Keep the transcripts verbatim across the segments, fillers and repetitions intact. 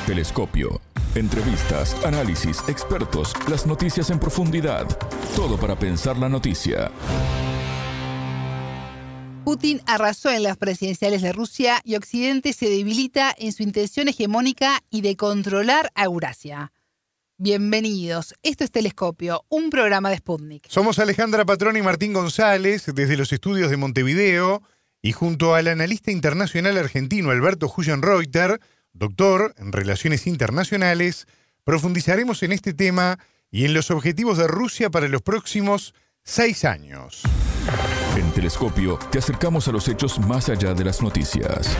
Telescopio. Entrevistas, análisis, expertos, las noticias en profundidad. Todo para pensar la noticia. Putin arrasó en las presidenciales de Rusia y Occidente se debilita en su intención hegemónica y de controlar a Eurasia. Bienvenidos. Esto es Telescopio, un programa de Sputnik. Somos Alejandra Patrón y Martín González desde los estudios de Montevideo y junto al analista internacional argentino Alberto Huyenreuter, doctor en Relaciones Internacionales, profundizaremos en este tema y en los objetivos de Rusia para los próximos seis años. En Telescopio te acercamos a los hechos más allá de las noticias.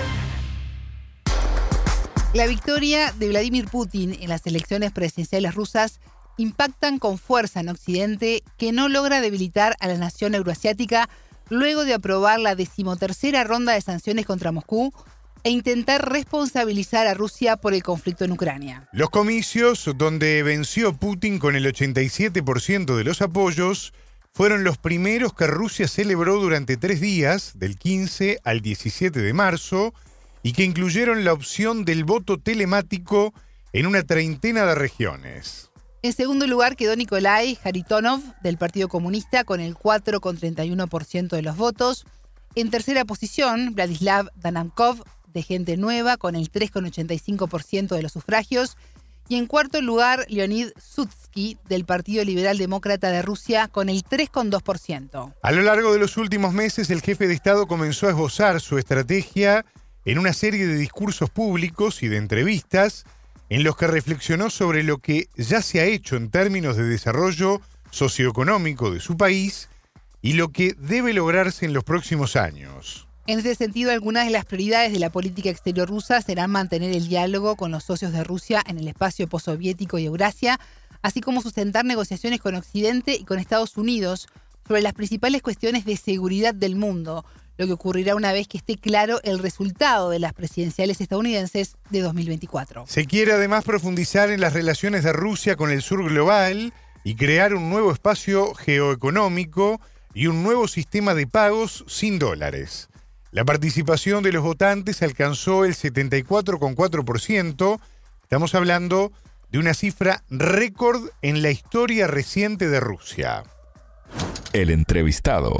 La victoria de Vladimir Putin en las elecciones presidenciales rusas impactan con fuerza en Occidente, que no logra debilitar a la nación euroasiática luego de aprobar la decimotercera ronda de sanciones contra Moscú e intentar responsabilizar a Rusia por el conflicto en Ucrania. Los comicios, donde venció Putin con el ochenta y siete por ciento de los apoyos, fueron los primeros que Rusia celebró durante tres días, del quince al diecisiete de marzo, y que incluyeron la opción del voto telemático en una treintena de regiones. En segundo lugar quedó Nikolai Kharitonov, del Partido Comunista, con el cuatro coma treinta y uno por ciento de los votos. En tercera posición, Vladislav Danamkov, de Gente Nueva, con el tres coma ochenta y cinco por ciento de los sufragios. Y en cuarto lugar, Leonid Slutsky, del Partido Liberal Demócrata de Rusia, con el tres coma dos por ciento. A lo largo de los últimos meses, el jefe de Estado comenzó a esbozar su estrategia en una serie de discursos públicos y de entrevistas en los que reflexionó sobre lo que ya se ha hecho en términos de desarrollo socioeconómico de su país y lo que debe lograrse en los próximos años. En ese sentido, algunas de las prioridades de la política exterior rusa serán mantener el diálogo con los socios de Rusia en el espacio postsoviético y Eurasia, así como sustentar negociaciones con Occidente y con Estados Unidos sobre las principales cuestiones de seguridad del mundo, lo que ocurrirá una vez que esté claro el resultado de las presidenciales estadounidenses de dos mil veinticuatro. Se quiere además profundizar en las relaciones de Rusia con el sur global y crear un nuevo espacio geoeconómico y un nuevo sistema de pagos sin dólares. La participación de los votantes alcanzó el setenta y cuatro coma cuatro por ciento. Estamos hablando de una cifra récord en la historia reciente de Rusia. El entrevistado.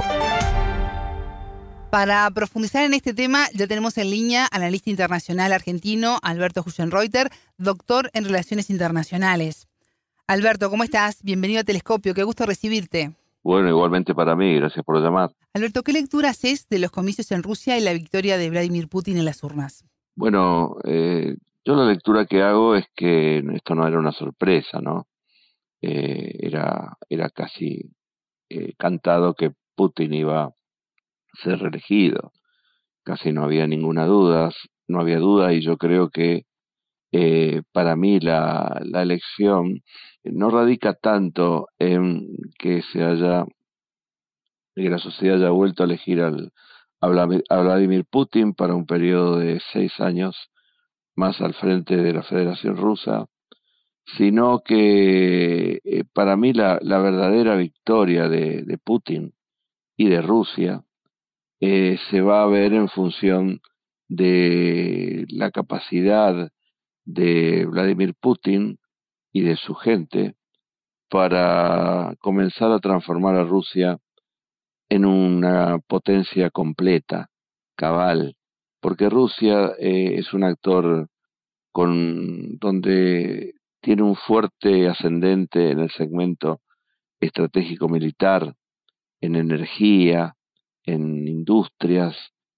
Para profundizar en este tema, ya tenemos en línea al analista internacional argentino Alberto Huyenreuter, doctor en Relaciones Internacionales. Alberto, ¿cómo estás? Bienvenido a Telescopio, qué gusto recibirte. Bueno, igualmente para mí, gracias por llamar. Alberto, ¿qué lectura haces de los comicios en Rusia y la victoria de Vladimir Putin en las urnas? Bueno, eh, yo la lectura que hago es que esto no era una sorpresa, ¿no? Eh, era, era casi eh, cantado que Putin iba a ser reelegido. Casi no había ninguna duda, no había duda y yo creo que eh, para mí la, la elección no radica tanto en que se haya, que la sociedad haya vuelto a elegir al, a Vladimir Putin para un periodo de seis años más al frente de la Federación Rusa, sino que eh, para mí la, la verdadera victoria de, de Putin y de Rusia eh, se va a ver en función de la capacidad de Vladimir Putin y de su gente para comenzar a transformar a Rusia en una potencia completa, cabal, porque Rusia eh, es un actor con donde tiene un fuerte ascendente en el segmento estratégico militar, en energía, en industrias,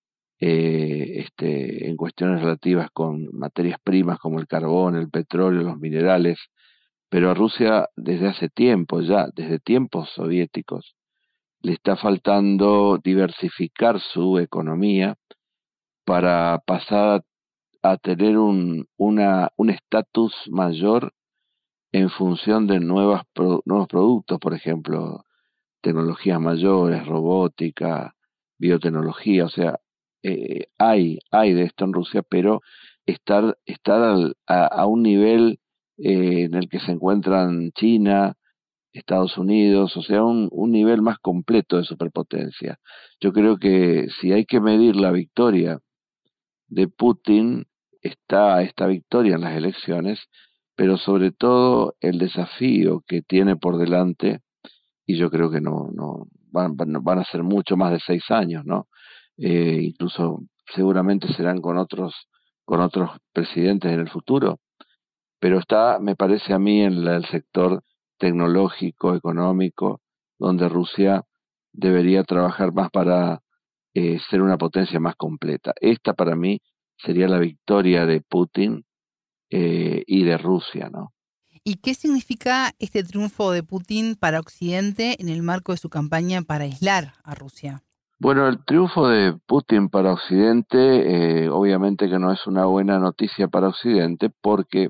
eh, este, en cuestiones relativas con materias primas como el carbón, el petróleo, los minerales, pero a Rusia desde hace tiempo ya, desde tiempos soviéticos, le está faltando diversificar su economía para pasar a tener un una un estatus mayor en función de nuevas pro, nuevos productos, por ejemplo, tecnologías mayores, robótica, biotecnología, o sea, eh, hay hay de esto en Rusia, pero estar estar al, a, a un nivel eh, en el que se encuentran China, Estados Unidos, o sea, un, un nivel más completo de superpotencia. Yo creo que si hay que medir la victoria de Putin está esta victoria en las elecciones, pero sobre todo el desafío que tiene por delante, y yo creo que no, no van, van, van a ser mucho más de seis años, ¿no? Eh, incluso seguramente serán con otros, con otros presidentes en el futuro, pero está, me parece a mí, en la- el sector tecnológico, económico, donde Rusia debería trabajar más para eh, ser una potencia más completa. Esta para mí sería la victoria de Putin eh, y de Rusia, ¿no? ¿Y qué significa este triunfo de Putin para Occidente en el marco de su campaña para aislar a Rusia? Bueno, el triunfo de Putin para Occidente, eh, obviamente que no es una buena noticia para Occidente, porque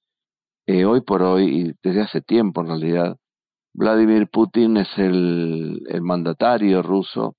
eh, hoy por hoy, y desde hace tiempo en realidad, Vladimir Putin es el, el mandatario ruso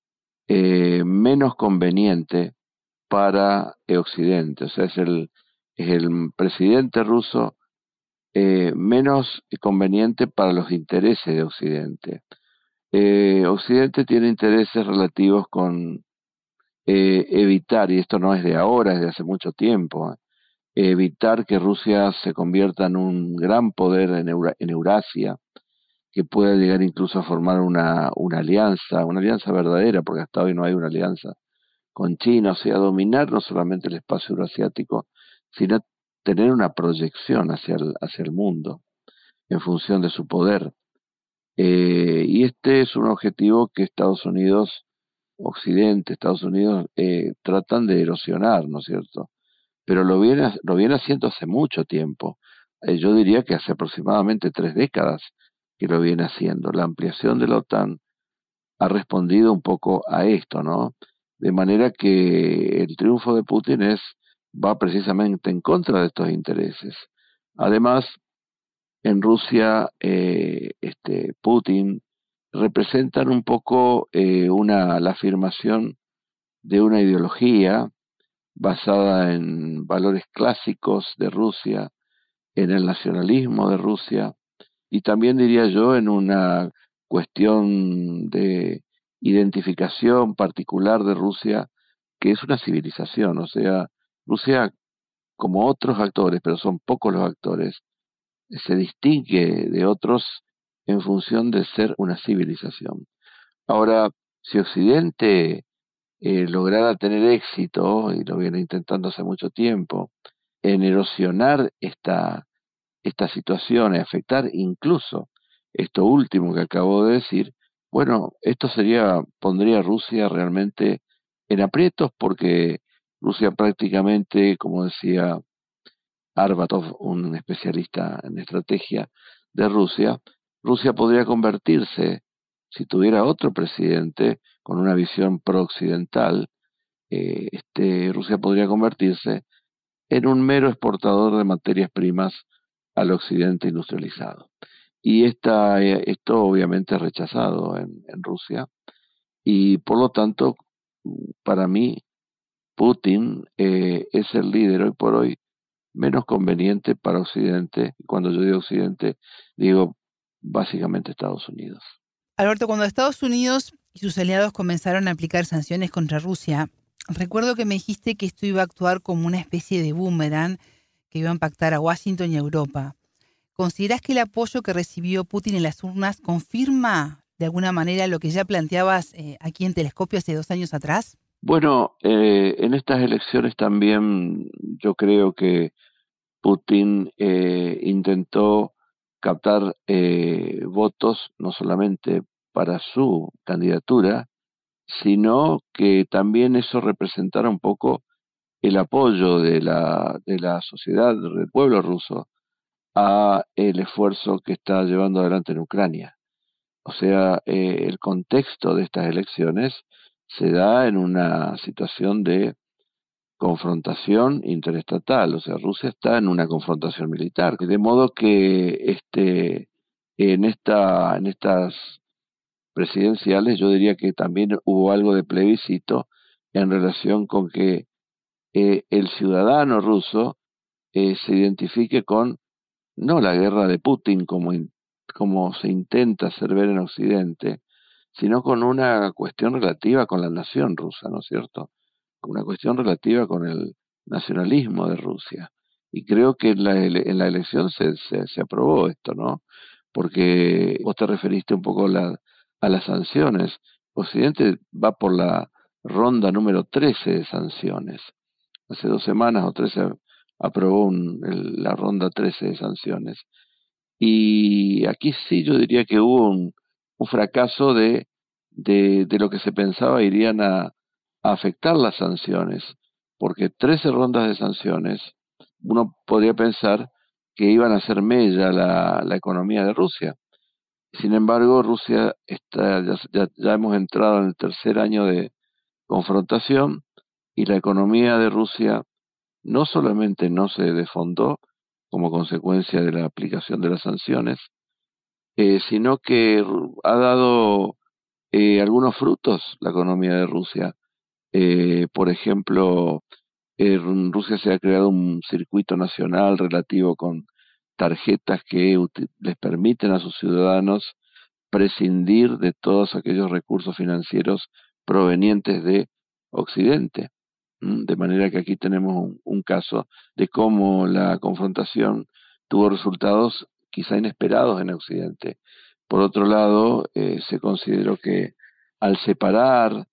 eh, menos conveniente para eh, Occidente, o sea, es el, es el presidente ruso eh, menos conveniente para los intereses de Occidente. Eh, Occidente tiene intereses relativos con eh, evitar, y esto no es de ahora, es de hace mucho tiempo, eh, evitar que Rusia se convierta en un gran poder en, Eura- en Eurasia, que pueda llegar incluso a formar una, una alianza, una alianza verdadera, porque hasta hoy no hay una alianza con China, o sea, dominar no solamente el espacio euroasiático, sino tener una proyección hacia el, hacia el mundo en función de su poder. Eh, y este es un objetivo que Estados Unidos, Occidente, Estados Unidos, eh, tratan de erosionar, ¿no es cierto? Pero lo viene, lo viene haciendo hace mucho tiempo. Eh, yo diría que hace aproximadamente tres décadas que lo viene haciendo. La ampliación de la OTAN ha respondido un poco a esto, ¿no? De manera que el triunfo de Putin es, va precisamente en contra de estos intereses. Además, en Rusia, eh, este, Putin representan un poco eh, una, la afirmación de una ideología basada en valores clásicos de Rusia, en el nacionalismo de Rusia, y también diría yo en una cuestión de identificación particular de Rusia, que es una civilización, o sea, Rusia, como otros actores, pero son pocos los actores, se distingue de otros en función de ser una civilización. Ahora, si Occidente eh, lograra tener éxito, y lo viene intentando hace mucho tiempo, en erosionar esta, esta situación y afectar incluso esto último que acabo de decir, bueno, esto sería, pondría a Rusia realmente en aprietos, porque Rusia prácticamente, como decía Arbatov, un especialista en estrategia de Rusia, Rusia podría convertirse, si tuviera otro presidente con una visión pro-occidental, eh, este, Rusia podría convertirse en un mero exportador de materias primas al occidente industrializado. Y esta, eh, esto obviamente es rechazado en, en Rusia, y por lo tanto, para mí, Putin eh, es el líder hoy por hoy menos conveniente para Occidente. Y cuando yo digo Occidente, digo básicamente Estados Unidos. Alberto, cuando Estados Unidos y sus aliados comenzaron a aplicar sanciones contra Rusia, recuerdo que me dijiste que esto iba a actuar como una especie de boomerang que iba a impactar a Washington y a Europa. ¿Considerás que el apoyo que recibió Putin en las urnas confirma de alguna manera lo que ya planteabas eh, aquí en Telescopio hace dos años atrás? Bueno, eh, en estas elecciones también yo creo que Putin eh, intentó captar eh, votos no solamente para su candidatura, sino que también eso representara un poco el apoyo de la, de la sociedad, del pueblo ruso, a el esfuerzo que está llevando adelante en Ucrania. O sea, eh, el contexto de estas elecciones se da en una situación de confrontación interestatal, o sea, Rusia está en una confrontación militar, de modo que este en esta en estas presidenciales yo diría que también hubo algo de plebiscito en relación con que eh, el ciudadano ruso eh, se identifique con no la guerra de Putin como in- como se intenta hacer ver en Occidente, sino con una cuestión relativa con la nación rusa, ¿no es cierto? Una cuestión relativa con el, nacionalismo de Rusia. Y creo que en la, ele- en la elección se, se, se aprobó esto, ¿no? Porque vos te referiste un poco la- a las sanciones. Occidente va por la ronda número trece de sanciones. Hace dos semanas o tres se aprobó un- el- la ronda trece de sanciones. Y aquí sí yo diría que hubo un, un fracaso de, de, de lo que se pensaba irían a, a afectar las sanciones, porque trece rondas de sanciones, uno podría pensar que iban a hacer mella la, la economía de Rusia. Sin embargo, Rusia está, ya, ya, ya hemos entrado en el tercer año de confrontación y la economía de Rusia no solamente no se desfondó como consecuencia de la aplicación de las sanciones, eh, sino que Ru- ha dado eh, algunos frutos la economía de Rusia. Eh, por ejemplo, en Rusia se ha creado un circuito nacional relativo con tarjetas que uti- les permiten a sus ciudadanos prescindir de todos aquellos recursos financieros provenientes de Occidente. ¿M? De manera que aquí tenemos un, un caso de cómo la confrontación tuvo resultados quizá inesperados en Occidente. Por otro lado, eh, se consideró que al separar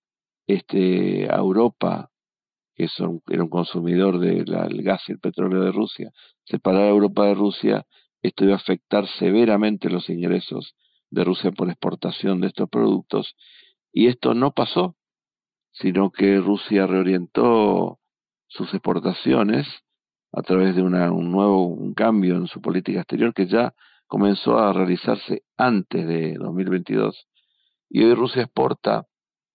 este, a Europa, que son, era un consumidor del gas y el petróleo de Rusia, separar a Europa de Rusia, esto iba a afectar severamente los ingresos de Rusia por exportación de estos productos, y esto no pasó, sino que Rusia reorientó sus exportaciones a través de una, un nuevo un cambio en su política exterior que ya comenzó a realizarse antes de dos mil veintidós, y hoy Rusia exporta,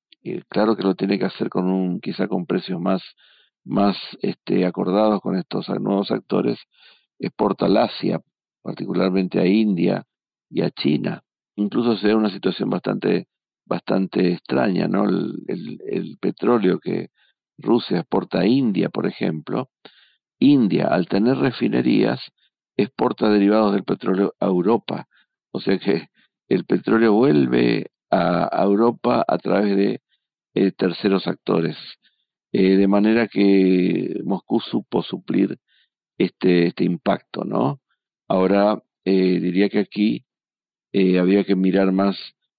y claro que lo tiene que hacer con un quizá con precios más más este acordados con estos nuevos actores, exporta al Asia, particularmente a India y a China. Incluso se da una situación bastante bastante extraña, ¿no? El, el, el petróleo que Rusia exporta a India, por ejemplo, India, al tener refinerías, exporta derivados del petróleo a Europa. O sea que el petróleo vuelve a, a Europa a través de eh, terceros actores. Eh, de manera que Moscú supo suplir este, este impacto, ¿no? Ahora, eh, diría que aquí eh, habría que mirar más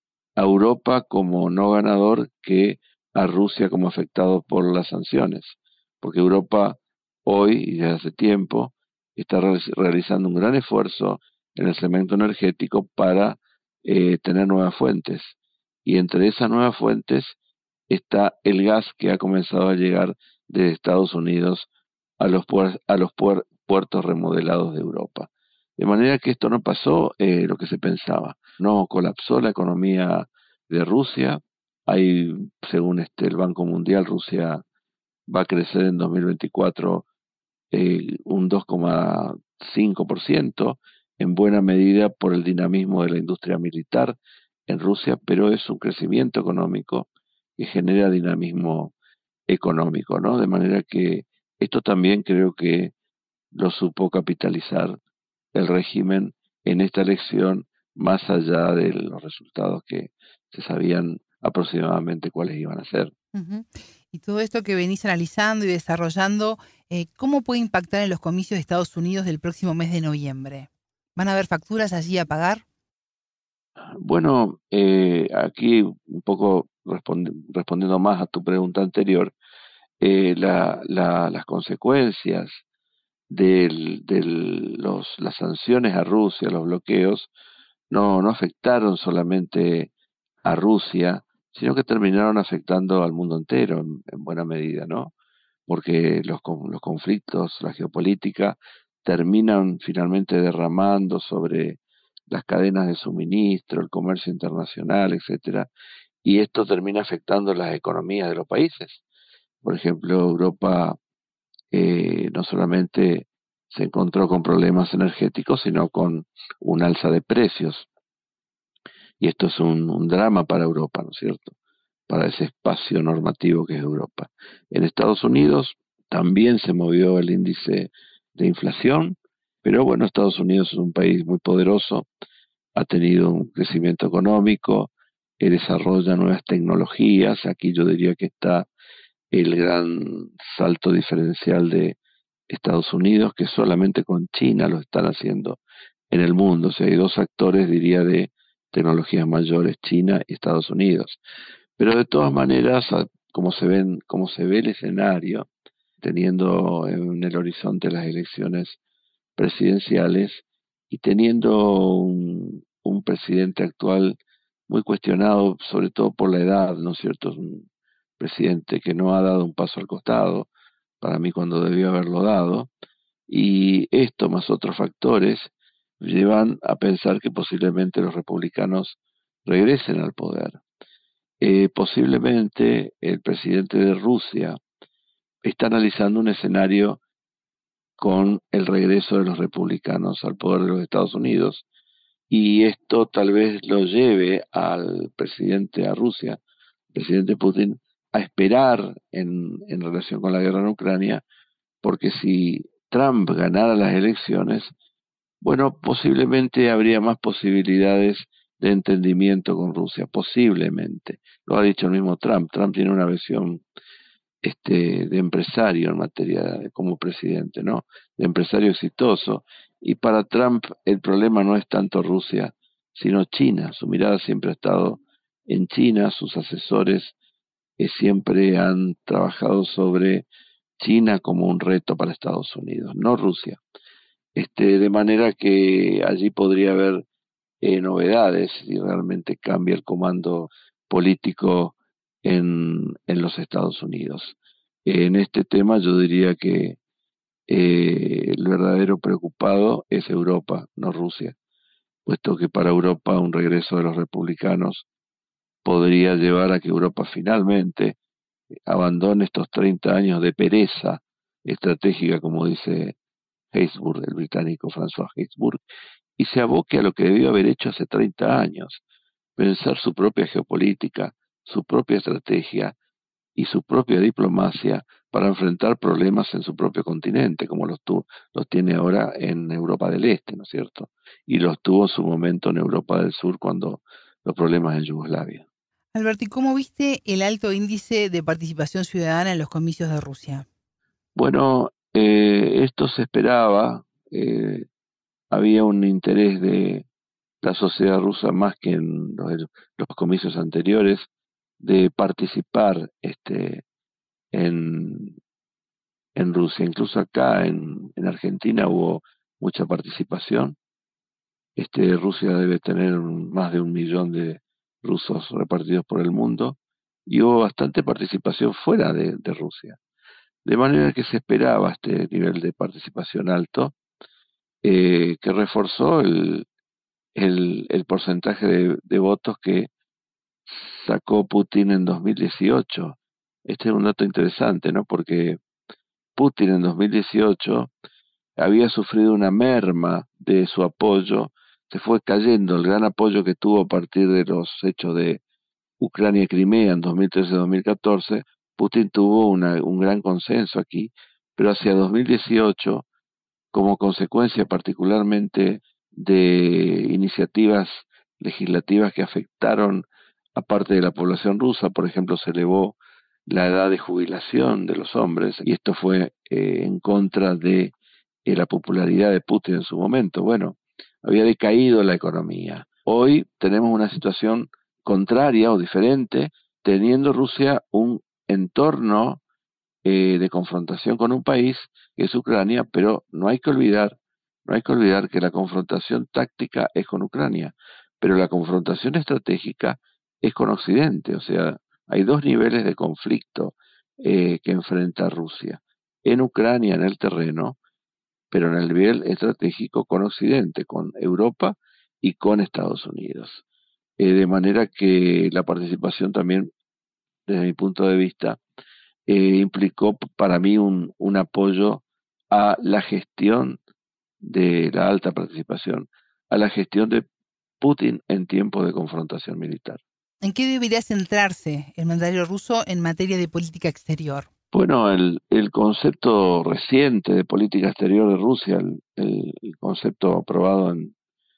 a Europa como no ganador que a Rusia como afectado por las sanciones, porque Europa hoy y desde hace tiempo está reali- realizando un gran esfuerzo en el segmento energético para eh, tener nuevas fuentes, y entre esas nuevas fuentes está el gas que ha comenzado a llegar de Estados Unidos a los, puer- a los puer- puertos remodelados de Europa. De manera que esto no pasó eh, lo que se pensaba. No colapsó la economía de Rusia. Hay, según este el Banco Mundial, Rusia va a crecer en dos mil veinticuatro eh, un dos coma cinco por ciento, en buena medida por el dinamismo de la industria militar en Rusia, pero es un crecimiento económico que genera dinamismo económico, ¿no? De manera que esto también creo que lo supo capitalizar el régimen en esta elección, más allá de los resultados que se sabían aproximadamente cuáles iban a ser. Ujú. Y todo esto que venís analizando y desarrollando, eh, ¿cómo puede impactar en los comicios de Estados Unidos del próximo mes de noviembre? ¿Van a haber facturas allí a pagar? Bueno, eh, aquí un poco respondi- respondiendo más a tu pregunta anterior, eh, la- la- las consecuencias de los, las sanciones a Rusia, los bloqueos, no, no afectaron solamente a Rusia, sino que terminaron afectando al mundo entero en, en buena medida, ¿no? Porque los, con- los conflictos, la geopolítica, terminan finalmente derramando sobre las cadenas de suministro, el comercio internacional, etcétera, y esto termina afectando las economías de los países. Por ejemplo, Europa eh, no solamente se encontró con problemas energéticos, sino con un alza de precios. Y esto es un, un drama para Europa, ¿no es cierto? Para ese espacio normativo que es Europa. En Estados Unidos también se movió el índice de inflación, pero bueno, Estados Unidos es un país muy poderoso, ha tenido un crecimiento económico, eh, desarrolla nuevas tecnologías, aquí yo diría que está el gran salto diferencial de Estados Unidos, que solamente con China lo están haciendo en el mundo. O sea, hay dos actores, diría, de tecnologías mayores, China y Estados Unidos. Pero de todas maneras, como se ven, como se ve el escenario, teniendo en el horizonte las elecciones presidenciales y teniendo un, un presidente actual muy cuestionado, sobre todo por la edad, ¿no es cierto? Es un presidente que no ha dado un paso al costado, para mí cuando debió haberlo dado, y esto más otros factores llevan a pensar que posiblemente los republicanos regresen al poder. Eh, posiblemente el presidente de Rusia está analizando un escenario con el regreso de los republicanos al poder de los Estados Unidos, y esto tal vez lo lleve al presidente, a Rusia, presidente Putin, a esperar en, en relación con la guerra en Ucrania, porque si Trump ganara las elecciones, bueno, posiblemente habría más posibilidades de entendimiento con Rusia, posiblemente. Lo ha dicho el mismo Trump. Trump tiene una visión este, de empresario en materia de, como presidente, ¿no? De empresario exitoso. Y para Trump el problema no es tanto Rusia, sino China. Su mirada siempre ha estado en China. Sus asesores eh, siempre han trabajado sobre China como un reto para Estados Unidos, no Rusia. Este, de manera que allí podría haber eh, novedades si realmente cambia el comando político en, en los Estados Unidos. En este tema yo diría que eh, el verdadero preocupado es Europa, no Rusia, puesto que para Europa un regreso de los republicanos podría llevar a que Europa finalmente abandone estos treinta años de pereza estratégica, como dice Hackeborg, el británico François Hackeborg, y se aboque a lo que debió haber hecho hace treinta años, pensar su propia geopolítica, su propia estrategia y su propia diplomacia para enfrentar problemas en su propio continente, como los, tu, los tiene ahora en Europa del Este, ¿no es cierto? Y los tuvo en su momento en Europa del Sur cuando los problemas en Yugoslavia. Alberto, ¿y cómo viste el alto índice de participación ciudadana en los comicios de Rusia? Bueno, eh, esto se esperaba. Eh, había un interés de la sociedad rusa más que en los, los comicios anteriores de participar este, en, en Rusia. Incluso acá en, en Argentina hubo mucha participación. Este, Rusia debe tener más de un millón de rusos repartidos por el mundo y hubo bastante participación fuera de, de Rusia. De manera que se esperaba este nivel de participación alto, eh, que reforzó el, el, el porcentaje de, de votos que sacó Putin en dos mil dieciocho. Este es un dato interesante, ¿no? Porque Putin en dos mil dieciocho había sufrido una merma de su apoyo, se fue cayendo el gran apoyo que tuvo a partir de los hechos de Ucrania y Crimea en dos mil trece dos mil catorce. Putin tuvo una, un gran consenso aquí, pero hacia dos mil dieciocho, como consecuencia particularmente de iniciativas legislativas que afectaron a parte de la población rusa, por ejemplo, se elevó la edad de jubilación de los hombres, y esto fue eh, en contra de eh, la popularidad de Putin en su momento. Bueno, había decaído la economía. Hoy tenemos una situación contraria o diferente, teniendo Rusia un entorno eh, de confrontación con un país que es Ucrania, pero no hay que olvidar, no hay que olvidar que la confrontación táctica es con Ucrania, pero la confrontación estratégica es con Occidente. O sea, hay dos niveles de conflicto eh, que enfrenta Rusia. En Ucrania, en el terreno, pero en el nivel estratégico con Occidente, con Europa y con Estados Unidos. Eh, de manera que la participación también, desde mi punto de vista, eh, implicó para mí un, un apoyo a la gestión de la alta participación, a la gestión de Putin en tiempos de confrontación militar. ¿En qué debería centrarse el mandatario ruso en materia de política exterior? Bueno, el, el concepto reciente de política exterior de Rusia, el, el, el concepto aprobado en,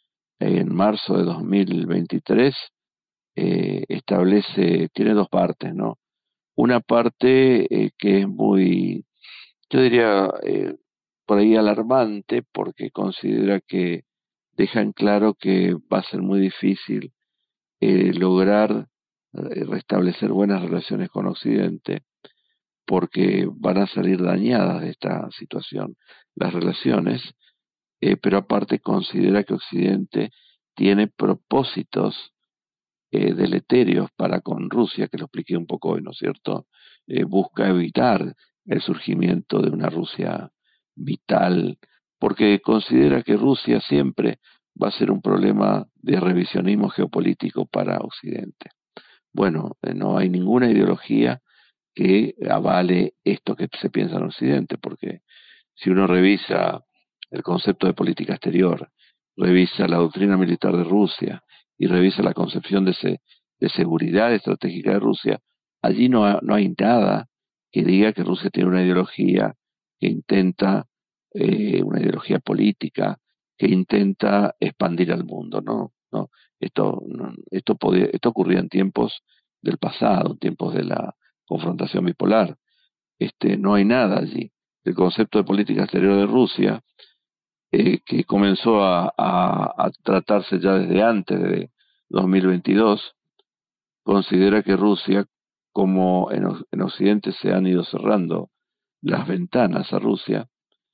en marzo de dos mil veintitrés, eh, establece, tiene dos partes, ¿no? una parte eh, que es muy, yo diría, eh, por ahí alarmante, porque considera que dejan claro que va a ser muy difícil eh, lograr eh, restablecer buenas relaciones con Occidente, porque van a salir dañadas de esta situación las relaciones, eh, pero aparte considera que Occidente tiene propósitos eh, deleterios para con Rusia, que lo expliqué un poco hoy, ¿no es cierto? Eh, busca evitar el surgimiento de una Rusia vital, porque considera que Rusia siempre va a ser un problema de revisionismo geopolítico para Occidente. Bueno, eh, no hay ninguna ideología que avale esto que se piensa en Occidente, porque si uno revisa el concepto de política exterior, revisa la doctrina militar de Rusia y revisa la concepción de, se, de seguridad estratégica de Rusia, allí no, ha, no hay nada que diga que Rusia tiene una ideología que intenta, eh, una ideología política que intenta expandir al mundo, ¿no? No, esto, no, esto, podía, esto ocurría en tiempos del pasado, en tiempos de la confrontación bipolar. Este, no hay nada allí. El concepto de política exterior de Rusia, eh, que comenzó a, a, a tratarse ya desde antes de dos mil veintidós, considera que Rusia, como en, en Occidente se han ido cerrando las ventanas a Rusia,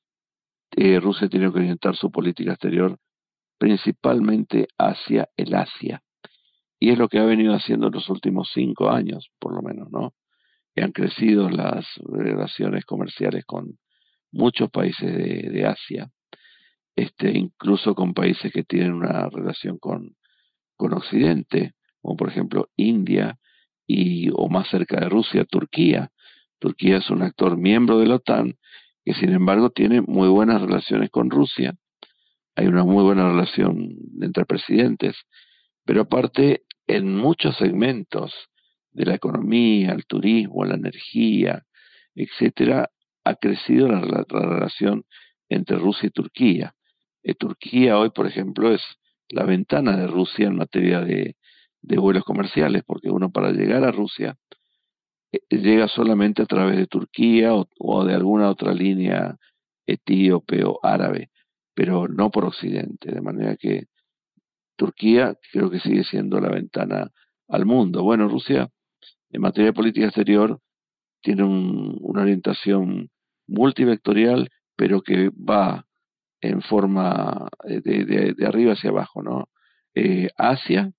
eh, Rusia tiene que orientar su política exterior principalmente hacia el Asia. Y es lo que ha venido haciendo en los últimos cinco años, por lo menos, ¿no? Que han crecido las relaciones comerciales con muchos países de, de Asia, este, incluso con países que tienen una relación con, con Occidente, como por ejemplo India y o más cerca de Rusia, Turquía. Turquía es un actor miembro de la OTAN que sin embargo tiene muy buenas relaciones con Rusia. Hay una muy buena relación entre presidentes, pero aparte en muchos segmentos de la economía, el turismo, la energía, etcétera, ha crecido la, la, la relación entre Rusia y Turquía. Eh, Turquía hoy, por ejemplo, es la ventana de Rusia en materia de, de vuelos comerciales, porque uno para llegar a Rusia eh, llega solamente a través de Turquía o, o de alguna otra línea etíope o árabe, pero no por Occidente, de manera que Turquía creo que sigue siendo la ventana al mundo. Bueno, Rusia en materia de política exterior tiene un, una orientación multivectorial, pero que va en forma de, de, de arriba hacia abajo, ¿no? Eh, Asia,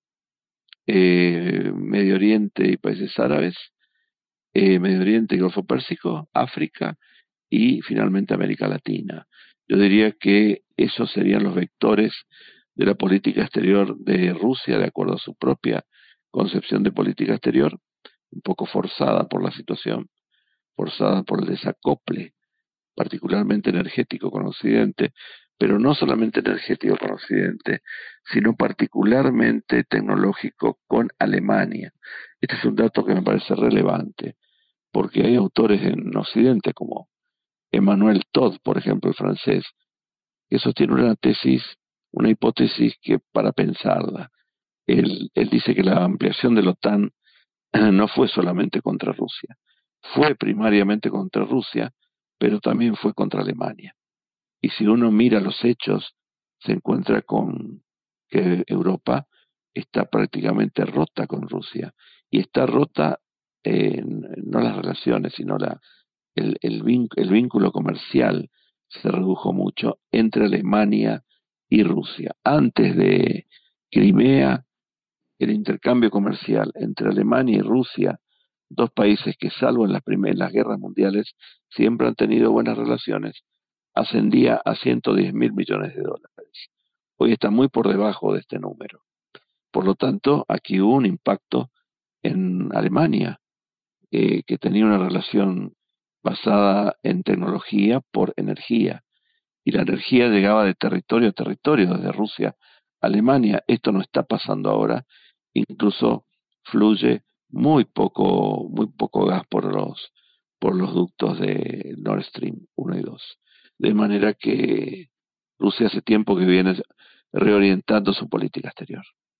eh, Medio Oriente y países árabes, eh, Medio Oriente y Golfo Pérsico, África y finalmente América Latina. Yo diría que esos serían los vectores de la política exterior de Rusia, de acuerdo a su propia concepción de política exterior, un poco forzada por la situación, forzada por el desacople, particularmente energético con Occidente, pero no solamente energético con Occidente, sino particularmente tecnológico con Alemania. Este es un dato que me parece relevante, porque hay autores en Occidente como Emmanuel Todd, por ejemplo, el francés, que sostiene una tesis, una hipótesis que para pensarla, él, él dice que la ampliación de la OTAN no fue solamente contra Rusia, fue primariamente contra Rusia, pero también fue contra Alemania. Y si uno mira los hechos, se encuentra con que Europa está prácticamente rota con Rusia, y está rota eh, no las relaciones, sino la, el, el, el vínculo comercial se redujo mucho entre Alemania y Rusia. Antes de Crimea, el intercambio comercial entre Alemania y Rusia, dos países que salvo en las primeras las guerras mundiales siempre han tenido buenas relaciones, ascendía a ciento diez mil millones de dólares. Hoy está muy por debajo de este número. Por lo tanto, aquí hubo un impacto en Alemania, eh, que tenía una relación basada en tecnología por energía, y la energía llegaba de territorio a territorio, desde Rusia a Alemania. Esto no está pasando ahora, incluso fluye muy poco, muy poco gas por los, por los ductos de Nord Stream uno y dos. De manera que Rusia hace tiempo que viene reorientando su política exterior.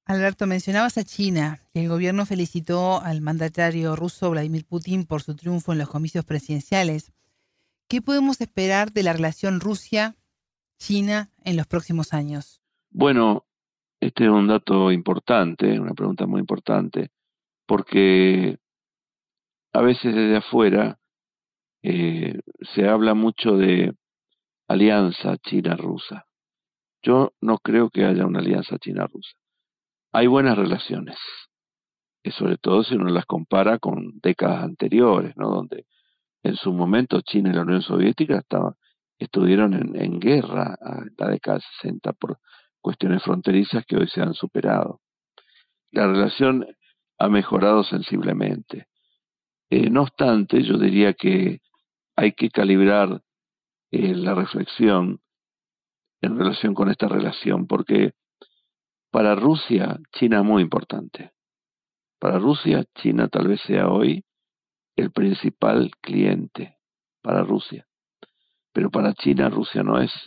Alberto, mencionabas a China, que el gobierno felicitó al mandatario ruso Vladimir Putin por su triunfo en los comicios presidenciales. ¿Qué podemos esperar de la relación Rusia-China en los próximos años? Bueno, este es un dato importante, una pregunta muy importante, porque a veces desde afuera eh, se habla mucho de alianza China-Rusa. Yo no creo que haya una alianza China-Rusa. Hay buenas relaciones, y sobre todo si uno las compara con décadas anteriores, ¿no? Donde en su momento China y la Unión Soviética estaban, estuvieron en, en guerra en la década de sesenta por cuestiones fronterizas que hoy se han superado. La relación ha mejorado sensiblemente. Eh, no obstante, yo diría que hay que calibrar eh, la reflexión en relación con esta relación, porque para Rusia, China es muy importante. Para Rusia, China tal vez sea hoy el principal cliente para Rusia, pero para China, Rusia no es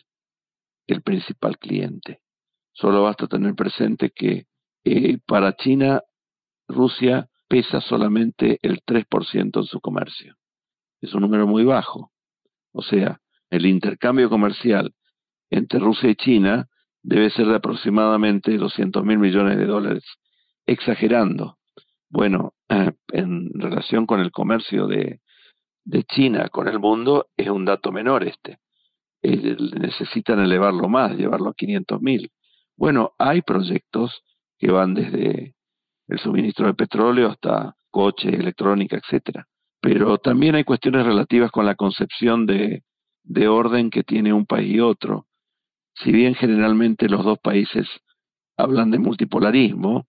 el principal cliente. Solo basta tener presente que eh, para China, Rusia pesa solamente el tres por ciento en su comercio. Es un número muy bajo. O sea, el intercambio comercial entre Rusia y China debe ser de aproximadamente doscientos mil millones de dólares, exagerando. Bueno, eh, en relación con el comercio de, de China con el mundo, es un dato menor este. Eh, necesitan elevarlo más, llevarlo a quinientos mil. Bueno, hay proyectos que van desde el suministro de petróleo hasta coche, electrónica, etcétera. Pero también hay cuestiones relativas con la concepción de, de orden que tiene un país y otro. Si bien generalmente los dos países hablan de multipolarismo,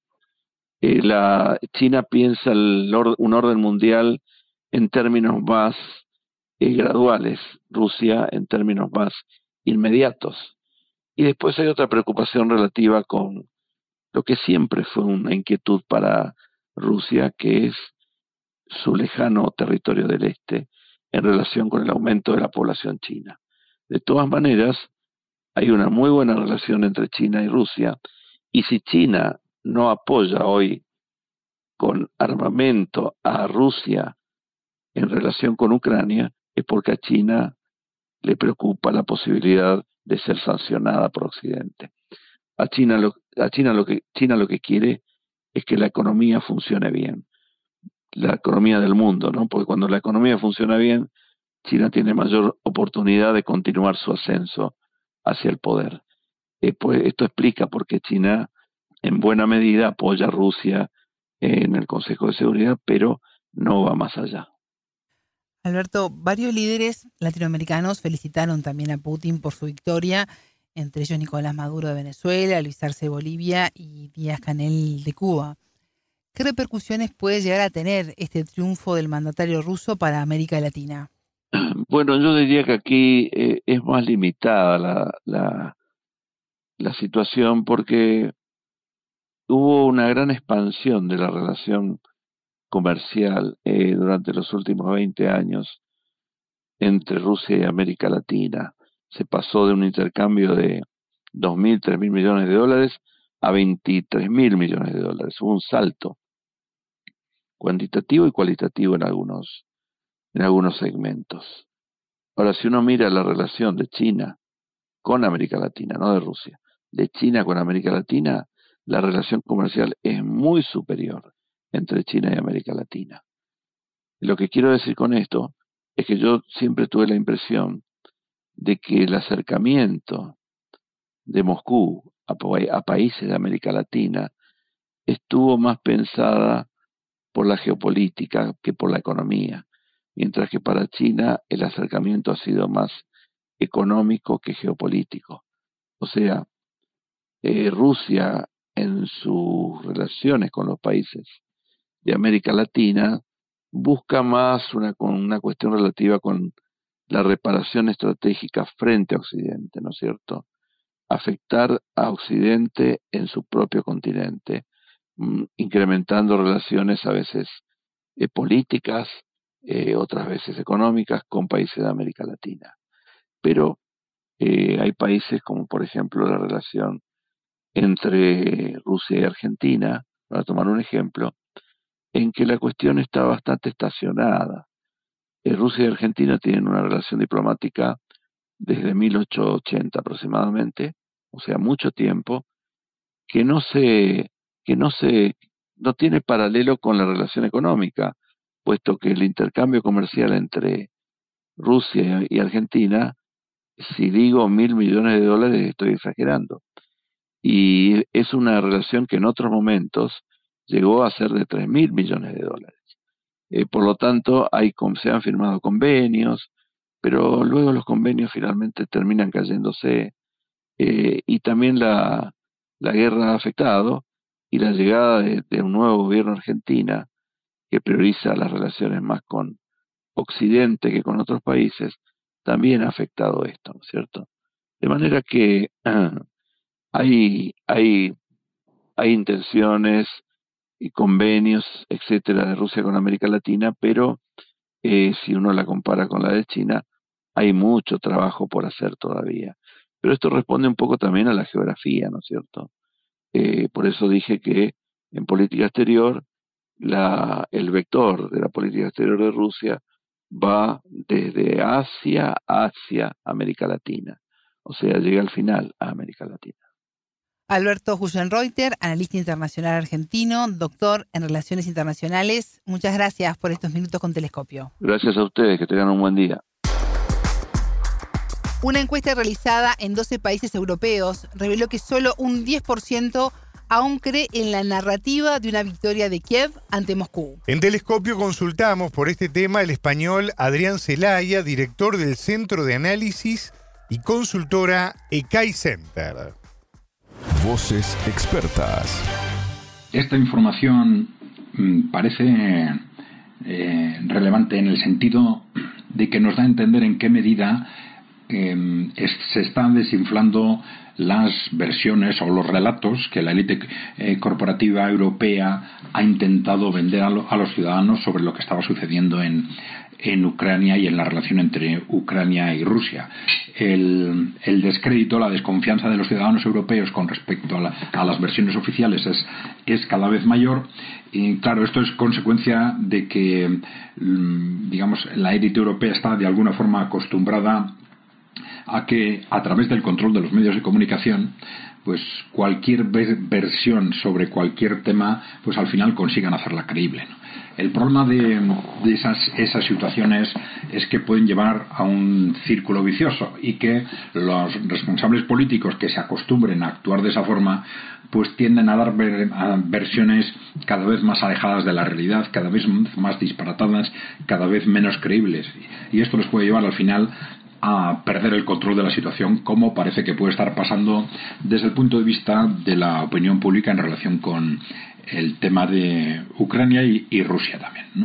eh, la China piensa el or, un orden mundial en términos más eh, graduales, Rusia en términos más inmediatos. Y después hay otra preocupación relativa con lo que siempre fue una inquietud para Rusia, que es su lejano territorio del este en relación con el aumento de la población china. De todas maneras, hay una muy buena relación entre China y Rusia, y si China no apoya hoy con armamento a Rusia en relación con Ucrania, es porque a China le preocupa la posibilidad de ser sancionada por Occidente. A China lo, a China lo que China lo que quiere es que la economía funcione bien, la economía del mundo, ¿no? Porque cuando la economía funciona bien, China tiene mayor oportunidad de continuar su ascenso hacia el poder. Eh, pues esto explica por qué China en buena medida apoya a Rusia en el Consejo de Seguridad, pero no va más allá. Alberto, varios líderes latinoamericanos felicitaron también a Putin por su victoria, entre ellos Nicolás Maduro de Venezuela, Luis Arce de Bolivia y Díaz-Canel de Cuba. ¿Qué repercusiones puede llegar a tener este triunfo del mandatario ruso para América Latina? Bueno, yo diría que aquí eh, es más limitada la, la, la situación porque hubo una gran expansión de la relación comercial eh, durante los últimos veinte años entre Rusia y América Latina. Se pasó de un intercambio de dos mil, tres mil millones de dólares a veintitrés mil millones de dólares. Hubo un salto cuantitativo y cualitativo en algunos, en algunos segmentos. Ahora, si uno mira la relación de China con América Latina, no de Rusia, de China con América Latina, la relación comercial es muy superior entre China y América Latina. Y lo que quiero decir con esto es que yo siempre tuve la impresión de que el acercamiento de Moscú a, a países de América Latina estuvo más pensada por la geopolítica que por la economía, mientras que para China el acercamiento ha sido más económico que geopolítico. O sea, eh, Rusia en sus relaciones con los países de América Latina busca más una, una cuestión relativa con la reparación estratégica frente a Occidente, ¿no es cierto? Afectar a Occidente en su propio continente, mmm, incrementando relaciones a veces eh, políticas, eh, otras veces económicas con países de América Latina. Pero eh, hay países como por ejemplo la relación entre Rusia y Argentina, para tomar un ejemplo, en que la cuestión está bastante estacionada. Eh, Rusia y Argentina tienen una relación diplomática desde mil ochocientos ochenta aproximadamente, o sea, mucho tiempo, que no se, que no se, no tiene paralelo con la relación económica, puesto que el intercambio comercial entre Rusia y Argentina, si digo mil millones de dólares, estoy exagerando. Y es una relación que en otros momentos llegó a ser de tres mil millones de dólares. Eh, por lo tanto, hay, se han firmado convenios, pero luego los convenios finalmente terminan cayéndose, eh, y también la, la guerra ha afectado, y la llegada de, de un nuevo gobierno argentina que prioriza las relaciones más con Occidente que con otros países, también ha afectado esto, ¿no es cierto? De manera que hay, hay, hay intenciones y convenios, etcétera, de Rusia con América Latina, pero eh, si uno la compara con la de China, hay mucho trabajo por hacer todavía. Pero esto responde un poco también a la geografía, ¿no es cierto? Eh, por eso dije que en política exterior, la, el vector de la política exterior de Rusia va desde Asia hacia América Latina. O sea, llega al final a América Latina. Alberto Hugenreuter, analista internacional argentino, doctor en Relaciones Internacionales. Muchas gracias por estos minutos con Telescopio. Gracias a ustedes, que tengan un buen día. Una encuesta realizada en doce países europeos reveló que solo un diez por ciento aún cree en la narrativa de una victoria de Kiev ante Moscú. En Telescopio consultamos por este tema al español Adrián Celaya, director del Centro de Análisis y consultora ECAI Center. Voces expertas. Esta información mmm, parece eh, relevante en el sentido de que nos da a entender en qué medida eh, es, se están desinflando las versiones o los relatos que la élite eh, corporativa europea ha intentado vender a, lo, a los ciudadanos sobre lo que estaba sucediendo en, en Ucrania y en la relación entre Ucrania y Rusia. El, el descrédito, la desconfianza de los ciudadanos europeos con respecto a, la, a las versiones oficiales es, es cada vez mayor. Y claro, esto es consecuencia de que, digamos, la élite europea está de alguna forma acostumbrada a que a través del control de los medios de comunicación, pues cualquier versión sobre cualquier tema, pues al final consigan hacerla creíble, ¿no? El problema de, de esas, esas situaciones es que pueden llevar a un círculo vicioso y que los responsables políticos que se acostumbren a actuar de esa forma pues tienden a dar ver, a versiones cada vez más alejadas de la realidad, cada vez más disparatadas, cada vez menos creíbles, y esto les puede llevar al final a perder el control de la situación, como parece que puede estar pasando desde el punto de vista de la opinión pública en relación con el tema de Ucrania y, y Rusia también, ¿no?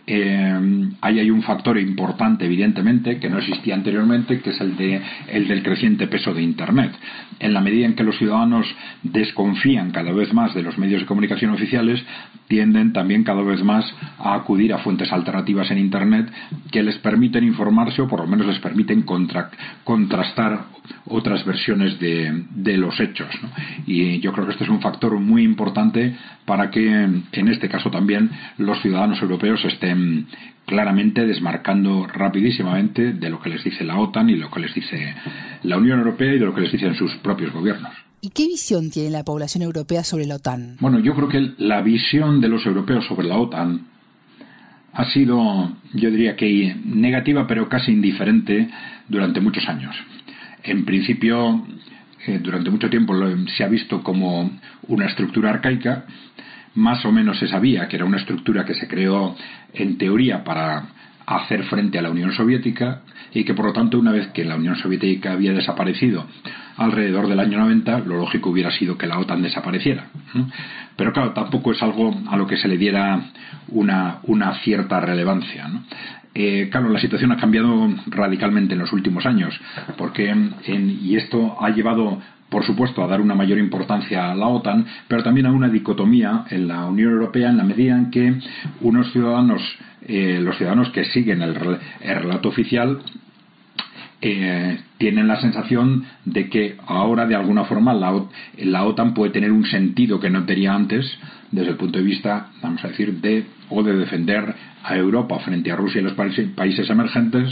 Eh, ahí hay un factor importante, evidentemente, que no existía anteriormente, que es el de el del creciente peso de Internet. En la medida en que los ciudadanos desconfían cada vez más de los medios de comunicación oficiales, tienden también cada vez más a acudir a fuentes alternativas en Internet que les permiten informarse o por lo menos les permiten contra, contrastar otras versiones de, de los hechos, ¿no? Y yo creo que este es un factor muy importante para que en este caso también los ciudadanos europeos estén claramente desmarcando rapidísimamente de lo que les dice la OTAN y lo que les dice la Unión Europea y de lo que les dicen sus propios gobiernos. ¿Y qué visión tiene la población europea sobre la OTAN? Bueno, yo creo que la visión de los europeos sobre la OTAN ha sido, yo diría que negativa, pero casi indiferente durante muchos años. En principio, eh, durante mucho tiempo lo, se ha visto como una estructura arcaica. Más o menos se sabía que era una estructura que se creó en teoría para hacer frente a la Unión Soviética y que por lo tanto una vez que la Unión Soviética había desaparecido alrededor del año noventa, lo lógico hubiera sido que la OTAN desapareciera. Pero claro, tampoco es algo a lo que se le diera una, una cierta relevancia, ¿no? Eh, claro, la situación ha cambiado radicalmente en los últimos años, porque en, y esto ha llevado, por supuesto, a dar una mayor importancia a la OTAN, pero también a una dicotomía en la Unión Europea en la medida en que unos ciudadanos, eh, los ciudadanos que siguen el, el relato oficial, eh, tienen la sensación de que ahora de alguna forma la, la OTAN puede tener un sentido que no tenía antes desde el punto de vista, vamos a decir, de o de defender a Europa frente a Rusia y los países, países emergentes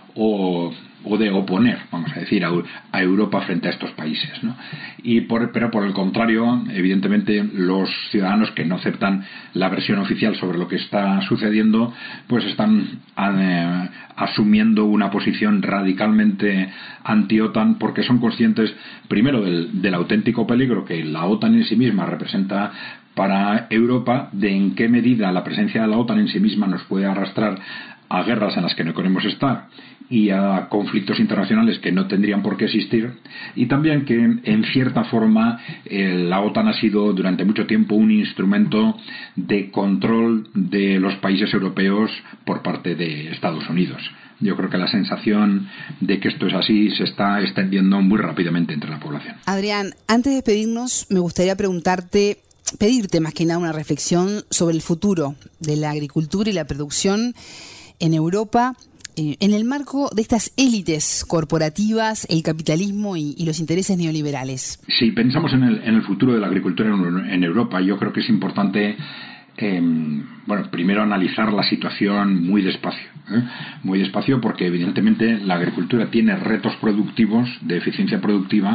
o, o de oponer, vamos a decir, a, a Europa frente a estos países, ¿no? Y por, pero por el contrario, evidentemente, los ciudadanos que no aceptan la versión oficial sobre lo que está sucediendo, pues están eh, asumiendo una posición radicalmente anti-OTAN, porque son conscientes, primero, del, del auténtico peligro que la OTAN en sí misma representa para Europa, de en qué medida la presencia de la OTAN en sí misma nos puede arrastrar a guerras en las que no queremos estar y a conflictos internacionales que no tendrían por qué existir, y también que en cierta forma eh, la OTAN ha sido durante mucho tiempo un instrumento de control de los países europeos por parte de Estados Unidos. Yo creo que la sensación de que esto es así se está extendiendo muy rápidamente entre la población. Adrián, antes de despedirnos, me gustaría preguntarte, pedirte más que nada una reflexión sobre el futuro de la agricultura y la producción en Europa, eh, en el marco de estas élites corporativas, el capitalismo y, y los intereses neoliberales. Si pensamos en el, en el futuro de la agricultura en, en Europa, yo creo que es importante Eh, bueno, primero analizar la situación muy despacio, ¿eh? muy despacio porque evidentemente la agricultura tiene retos productivos de eficiencia productiva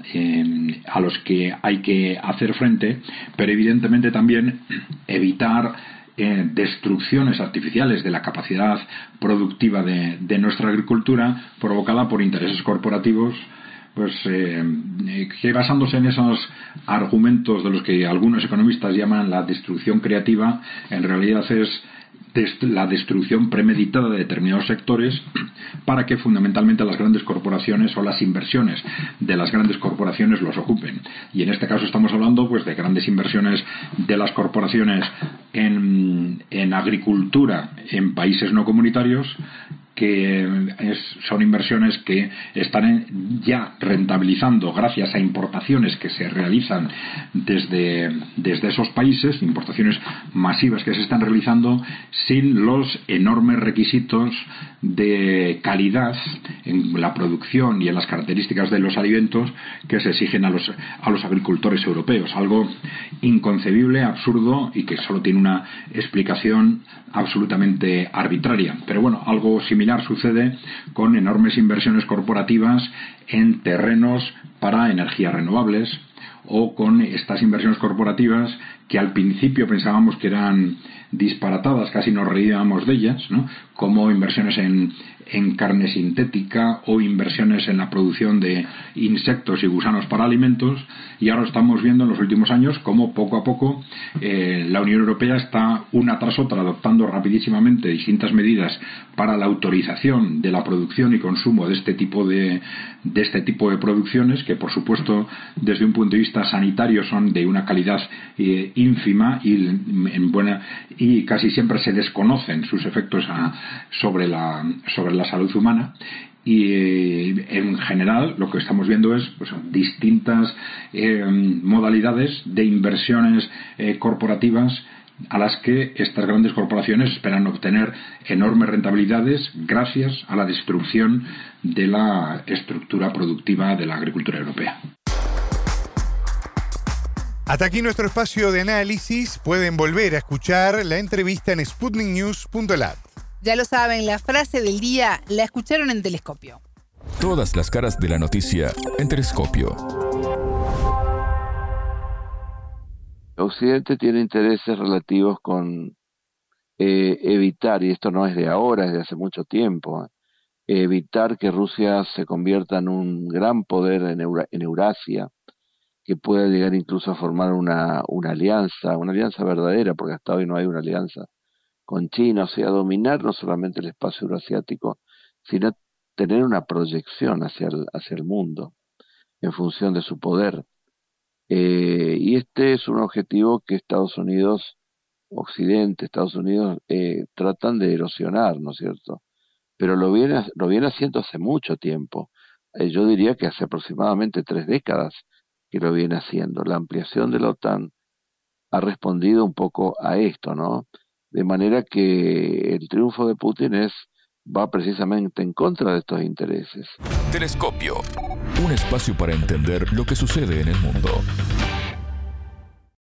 eh, a los que hay que hacer frente, pero evidentemente también evitar eh, destrucciones artificiales de la capacidad productiva de, de nuestra agricultura provocada por intereses corporativos, pues eh, que basándose en esos argumentos de los que algunos economistas llaman la destrucción creativa, en realidad es la destrucción premeditada de determinados sectores para que fundamentalmente las grandes corporaciones o las inversiones de las grandes corporaciones los ocupen. Y en este caso estamos hablando pues de grandes inversiones de las corporaciones en, en agricultura en países no comunitarios, que es, son inversiones que están en, ya rentabilizando gracias a importaciones que se realizan desde, desde esos países, importaciones masivas que se están realizando sin los enormes requisitos de calidad en la producción y en las características de los alimentos que se exigen a los, a los agricultores europeos. Algo inconcebible, absurdo y que solo tiene una explicación absolutamente arbitraria. Pero bueno, algo similar sucede con enormes inversiones corporativas en terrenos para energías renovables o con estas inversiones corporativas que al principio pensábamos que eran disparatadas, casi nos reíamos de ellas, ¿no? Como inversiones en, en carne sintética o inversiones en la producción de insectos y gusanos para alimentos, y ahora estamos viendo en los últimos años cómo poco a poco eh, la Unión Europea está una tras otra adoptando rapidísimamente distintas medidas para la autorización de la producción y consumo de este tipo de, de este tipo de producciones, que por supuesto desde un punto de vista sanitario son de una calidad eh, ínfima y en buena y casi siempre se desconocen sus efectos a, sobre la sobre la salud humana. Y eh, en general lo que estamos viendo es pues, distintas eh, modalidades de inversiones eh, corporativas a las que estas grandes corporaciones esperan obtener enormes rentabilidades gracias a la destrucción de la estructura productiva de la agricultura europea. Hasta aquí nuestro espacio de análisis. Pueden volver a escuchar la entrevista en sputnik news punto lat. Ya lo saben, la frase del día la escucharon en Telescopio. Todas las caras de la noticia en Telescopio. Occidente tiene intereses relativos con eh, evitar, y esto no es de ahora, es de hace mucho tiempo, eh, evitar que Rusia se convierta en un gran poder en, Eura, en Eurasia, que pueda llegar incluso a formar una, una alianza, una alianza verdadera, porque hasta hoy no hay una alianza con China, o sea, dominar no solamente el espacio euroasiático, sino tener una proyección hacia el, hacia el mundo en función de su poder. Eh, y este es un objetivo que Estados Unidos, Occidente, Estados Unidos, eh, tratan de erosionar, ¿no es cierto? Pero lo viene, lo viene haciendo hace mucho tiempo. Eh, yo diría que hace aproximadamente tres décadas que lo viene haciendo. La ampliación de la OTAN ha respondido un poco a esto, ¿no? De manera que el triunfo de Putin es va precisamente en contra de estos intereses. Telescopio. Un espacio para entender lo que sucede en el mundo.